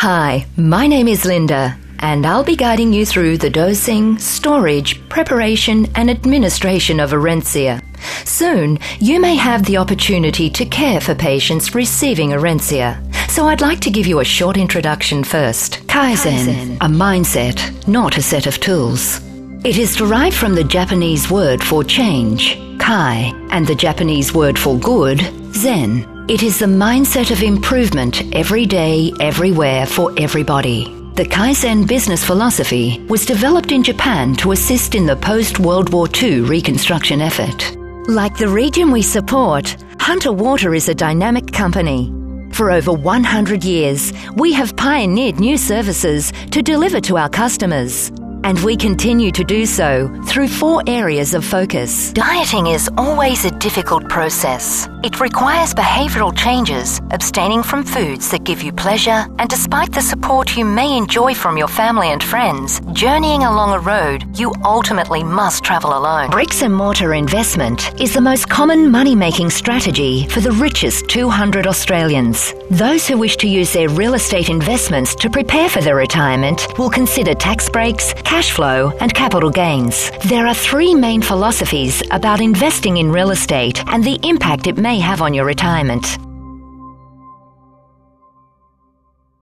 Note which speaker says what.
Speaker 1: Hi, my name is Linda, and I'll be guiding you through the dosing, storage, preparation, and administration of Orencia. Soon, you may have the opportunity to care for patients receiving Orencia. So I'd like to give you a short introduction first. Kaizen, a mindset, not a set of tools. It is derived from the Japanese word for change, kai, and the Japanese word for good, zen. It is the mindset of improvement every day, everywhere, for everybody. The Kaizen business philosophy was developed in Japan to assist in the post-World War II reconstruction effort. Like the region we support, Hunter Water is a dynamic company. For over 100 years, we have pioneered new services to deliver to our customers. And we continue to do so through 4 areas of focus. Dieting is always a difficult process. It requires behavioral changes, abstaining from foods that give you pleasure, and despite the support you may enjoy from your family and friends, journeying along a road you ultimately must travel alone. Bricks and mortar investment is the most common money-making strategy for the richest 200 Australians. Those who wish to use their real estate investments to prepare for their retirement will consider tax breaks, cash flow, and capital gains. There are 3 main philosophies about investing in real estate and the impact it may have on your retirement.